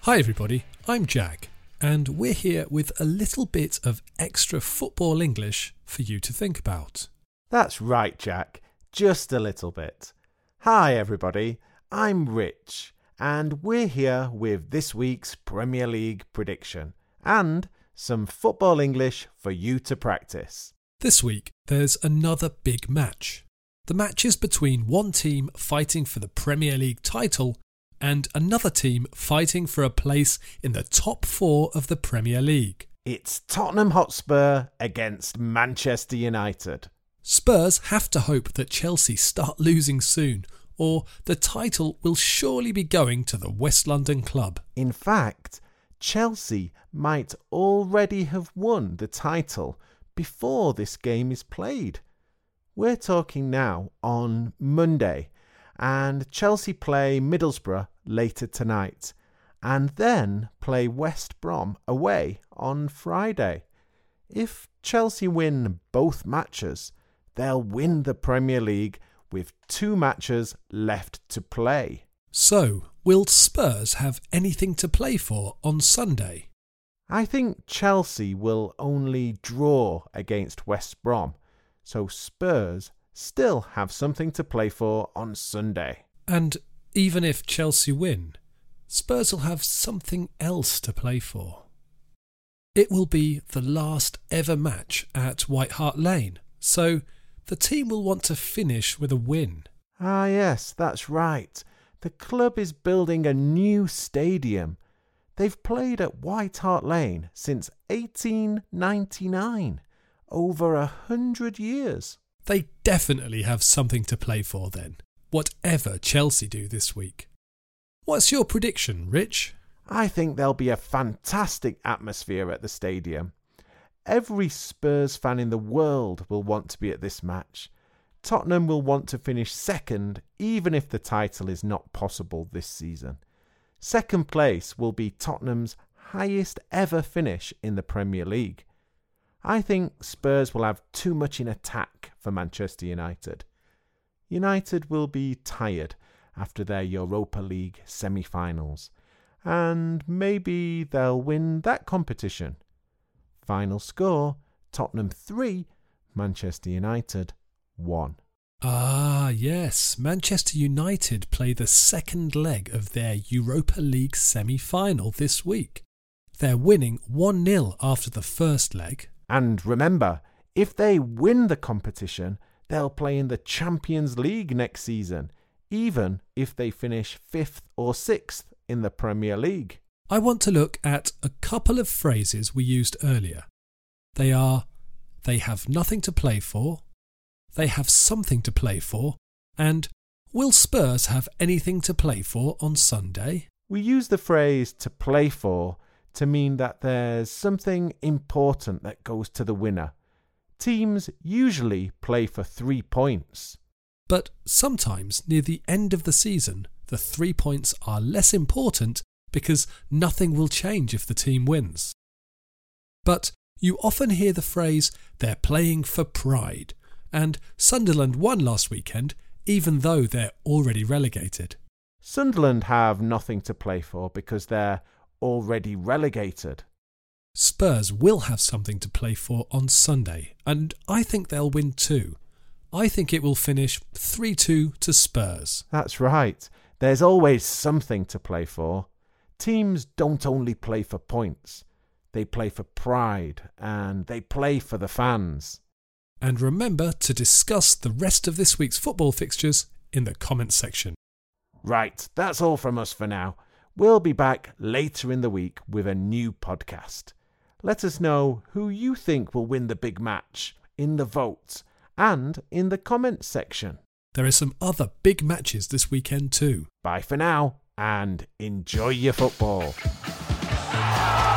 Hi everybody, I'm Jack, and we're here with a little bit of extra football English for you to think about. That's right, Jack, just a little bit. Hi everybody, I'm Rich, and we're here with this week's Premier League prediction and some football English for you to practice. This week, there's another big match. The match is between one team fighting for the Premier League title and another team fighting for a place in the top 4 of the Premier League. It's Tottenham Hotspur against Manchester United. Spurs have to hope that Chelsea start losing soon, or the title will surely be going to the West London club. In fact, Chelsea might already have won the title before this game is played. We're talking now on Monday, and Chelsea play Middlesbrough later tonight, and then play West Brom away on Friday. If Chelsea win both matches, they'll win the Premier League with 2 matches left to play. So, will Spurs have anything to play for on Sunday? I think Chelsea will only draw against West Brom, so Spurs still have something to play for on Sunday. And even if Chelsea win, Spurs will have something else to play for. It will be the last ever match at White Hart Lane, so the team will want to finish with a win. Ah yes, that's right. The club is building a new stadium. They've played at White Hart Lane since 1899. Over 100 years. They definitely have something to play for then, whatever Chelsea do this week. What's your prediction, Rich? I think there'll be a fantastic atmosphere at the stadium. Every Spurs fan in the world will want to be at this match. Tottenham will want to finish second, even if the title is not possible this season. Second place will be Tottenham's highest ever finish in the Premier League. I think Spurs will have too much in attack for Manchester United. United will be tired after their Europa League semi-finals, and maybe they'll win that competition. Final score, Tottenham 3, Manchester United 1. Ah, yes, Manchester United play the second leg of their Europa League semi-final this week. They're winning 1-0 after the first leg. And remember, if they win the competition, they'll play in the Champions League next season, even if they finish 5th or 6th in the Premier League. I want to look at a couple of phrases we used earlier. They are, they have nothing to play for, they have something to play for, and will Spurs have anything to play for on Sunday? We use the phrase to play for to mean that there's something important that goes to the winner. Teams usually play for 3 points. But sometimes near the end of the season, the 3 points are less important because nothing will change if the team wins. But you often hear the phrase, they're playing for pride, and Sunderland won last weekend even though they're already relegated. Sunderland have nothing to play for because they're already relegated. Spurs will have something to play for on Sunday, and I think they'll win too. I think it will finish 3-2 to Spurs. That's right. There's always something to play for. Teams don't only play for points. They play for pride, and they play for the fans. And remember to discuss the rest of this week's football fixtures in the comments section. Right, that's all from us for now. We'll be back later in the week with a new podcast. Let us know who you think will win the big match in the vote and in the comments section. There are some other big matches this weekend too. Bye for now and enjoy your football.